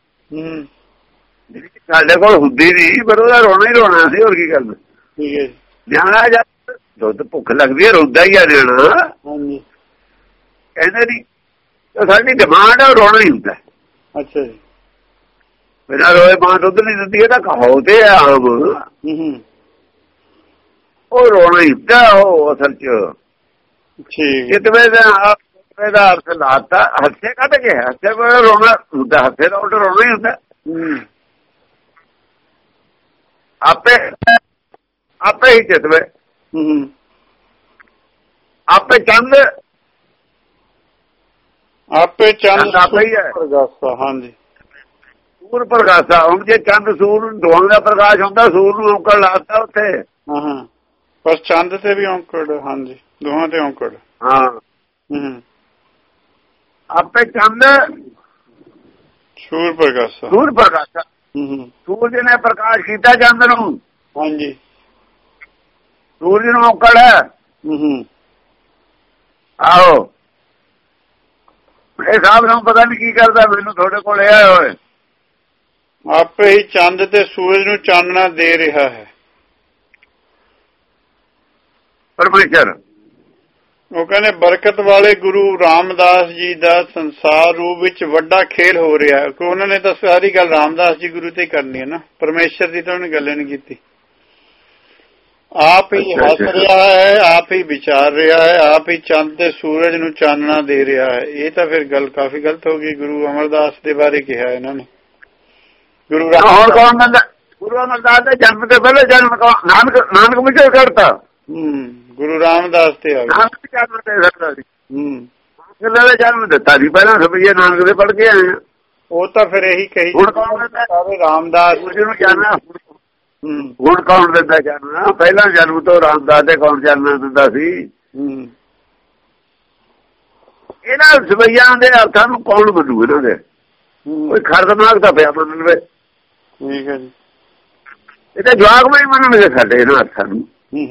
ਸਾਡੇ ਕੋਲ ਹੁੰਦੀ ਨੀ ਪਰ ਉਹਦਾ ਰੋਣਾ ਹੀ ਰੋਣਾ ਸੀ ਹੋਰ ਕੀ ਕਰਨਾ। ਨਿਆਣਾ ਜਦ ਦੁੱਧ ਭੁੱਖ ਲੱਗਦੀ ਹੈ ਰੋਂਦਾ ਹੀ ਆ ਨਿਆਣਾ। ਕਹਿੰਦੇ ਨੀ ਸਾਡੀ ਡਿਮਾਂਡ ਹੈ ਰੋਣਾ ਹੀ ਹੁੰਦਾ। ਅੱਛਾ ਜੀ ਬਿਨਾਂ ਰੋਏ ਮਾਂ ਦੁੱਧ ਨਹੀਂ ਦਿੰਦੀ ਇਹ ਤਾਂ ਕਹਾਓ ਤੇ ਆਮ ਉਹ ਰੋਣਾ ਹੀ ਹੁੰਦਾ। ਉਹ ਅਸਲ ਚ ਜਿਤਵੇਂ ਦਾ ਅਰਥ ਲਾਤਾ ਹੱਸੇ ਕੱਢ ਕੇ ਹੱਸੇ ਰੋਣਾ ਹੁੰਦਾ। ਹੱਸੇ ਦਾ ਉਲਟ ਰੋਣਾ ਹੀ ਹੁੰਦਾ। ਆਪੇ ਆਪੇ ਹੀ ਜਿਤਵੇਂ ਆਪੇ ਚੰਦ ਆਪੇ ਚੰਦ ਆਪੇ ਹੀ ਹੈ ਪ੍ਰਗਾਸਾ। ਹਾਂਜੀ ਸੂਰ ਪ੍ਰਗਾਸਾ। ਹੁਣ ਜੇ ਚੰਦ ਸੂਰ ਦੋਹਾਂ ਦਾ ਪ੍ਰਕਾਸ਼ ਹੁੰਦਾ ਸੂਰ ਨੂੰ ਔਂਕੜ ਲਾਤਾ ਉੱਥੇ। ਹਾਂ ਪਰ ਚੰਦ ਤੇ ਵੀ ਔਂਕੜ। ਹਾਂਜੀ ਦੋਹਾਂ ਤੇ ਔਂਕੜ। ਹਾਂ ਆਪੇ ਚੰਦ ਸੂਰ ਪ੍ਰਗਾਸਾ। ਸੂਰ ਪ੍ਰਗਾਸਾ। ਸੂਰਜ ਨੇ ਪ੍ਰਕਾਸ਼ ਕੀਤਾ ਚੰਦ ਨੂੰ। ਹਾਂਜੀ ਸੂਰਜ ਨੂੰ ਔਂਕੜ ਹੈ। ਆਹੋ ਇਹ ਸਾਹਿਬ ਨੂੰ ਪਤਾ ਨੀ ਕੀ ਕਰਦਾ ਮੈਨੂੰ ਤੁਹਾਡੇ ਕੋਲ ਇਹ ਆਏ ਹੋਏ। ਆਪੇ ਹੀ ਚੰਦ ਤੇ ਸੂਰਜ ਨੂੰ ਚਾਨਣਾ ਦੇ ਰਿਹਾ ਹੈ ਪਰਮੇਸ਼ਰ। ਉਹ ਕਹਿੰਦੇ ਬਰਕਤ ਵਾਲੇ ਗੁਰੂ ਰਾਮਦਾਸ ਜੀ ਦਾ ਸੰਸਾਰ ਰੂਪ ਵਿੱਚ ਵੱਡਾ ਖੇਲ ਹੋ ਰਿਹਾ ਹੈ। ਉਹਨਾਂ ਨੇ ਤਾਂ ਸਾਰੀ ਗੱਲ ਰਾਮਦਾਸ ਜੀ ਗੁਰੂ ਤੇ ਕਰਨੀ ਹੈ ਨਾ। ਪਰਮੇਸ਼ਰ ਦੀ ਤਾਂ ਉਹਨੇ ਗੱਲ ਨਹੀਂ ਕੀਤੀ। ਆਪ ਹੀ ਹੱਸ ਰਿਹਾ ਹੈ ਆਪ ਹੀ ਵਿਚਾਰ ਰਿਹਾ ਹੈ ਆਪ ਹੀ ਚੰਦ ਤੇ ਸੂਰਜ ਨੂੰ ਚਾਨਣਾ ਦੇ ਰਿਹਾ ਹੈ। ਇਹ ਤਾਂ ਫਿਰ ਗੱਲ ਕਾਫੀ ਗਲਤ ਹੋ ਗਈ। ਗੁਰੂ ਅਮਰਦਾਸ ਦੇ ਬਾਰੇ ਕਿਹਾ ਇਹਨਾਂ ਨੇ। ਗੁਰੂ ਹੋਰ ਕੌਣ ਕਹਿੰਦਾ? ਗੁਰੂ ਅਮਰਦਾਸ ਦੇ ਜਨਮ ਤੋਂ ਪਹਿਲੇ ਜਨਮ ਨਾਨਕ ਨਾਨਕ ਮਿੱਟੇ ਕਰਤਾ। ਹਮ ਗੁਰੂ ਰਾਮਦਾਸ ਤੇ ਆ ਗਿਆ। ਨਾਨਕ ਜਨਮ ਦੇ ਸਕਦਾ ਸੀ। ਹਮ ਜਨਮ ਦਿੱਤਾ ਸੀ ਪਹਿਲਾਂ ਰੁਪਈਏ ਨਾਨਕ ਦੇ ਪੜ੍ਹ ਕੇ ਆਏ ਆ। ਉਹ ਤਾਂ ਫਿਰ ਇਹੀ ਕਹੀ ਹੁਣ ਕੌਣ ਕਹਿੰਦਾ ਰਾਮਦਾਸ ਨੂੰ ਜਾਣਾ? ਹੁਣ ਕੌਣ ਦਿੰਦਾ ਜਾਨਣਾ? ਪਹਿਲਾਂ ਜਨਮ ਤੋਂ ਰਾਮਦਾਸ ਦੇ ਕੌਣ ਜਾਨਣਾ ਦਿੰਦਾ ਸੀ? ਇਹਨਾਂ ਸਵਈਆਂ ਦੇ ਅਰਥਾਂ ਨੂੰ ਕੌਣ ਮੰਨੂ? ਇਹਨਾਂ ਦੇ ਕੋਈ ਖਰਦਨਾਕ ਤਾਂ ਪਿਆ ਮੰਨ ਲਵੇ। ਠੀਕ ਹੈ ਜੀ ਇਹ ਤਾਂ ਜਵਾਕ ਵੀ ਮੰਨਣਗੇ ਸਾਡੇ ਇਹਨਾਂ ਅਰਥਾਂ ਨੂੰ।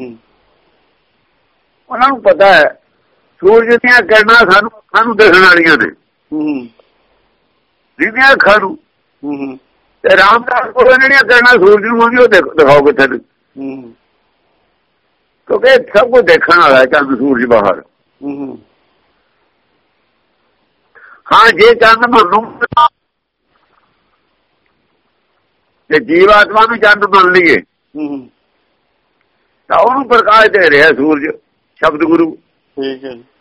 ਉਹਨਾਂ ਨੂੰ ਪਤਾ ਹੈ ਸੂਰਜ ਦੀਆਂ ਕਿਰਨਾਂ ਸਾਨੂੰ ਅੱਖਾਂ ਨੂੰ ਦੇਖਣ ਵਾਲੀਆਂ ਨੇ। ਜਿਹਦੀਆਂ ਅੱਖਾਂ ਨੂੰ ਤੇ ਰਾਮਦਾਸ ਕੋਲ ਜਿਹੜੀਆਂ ਕਿਰਨਾਂ ਸੂਰਜ ਨੂੰ ਆਉਂਦੀ ਉਹ ਦਿਖਾਓ ਕਿੱਥੇ ਨੇ। ਕਿਉਂਕਿ ਸਭ ਕੁਝ ਦੇਖਣ ਵਾਲਾ ਹੈ ਚੰਦ ਸੂਰਜ ਬਾਹਰ। ਹਾਂ ਜੇ ਚੰਦ ਮੰਨੂ ਜੇ ਜੀਵ ਆਤਮਾ ਨੂੰ ਚੰਦ ਮੰਨ ਲਈਏ ਤਾਂ ਉਹਨੂੰ ਪ੍ਰਕਾਸ਼ ਦੇ ਰਿਹਾ ਸੂਰਜ ਸ਼ਬਦ ਗੁਰੂ। ਠੀਕ ਹੈ ਜੀ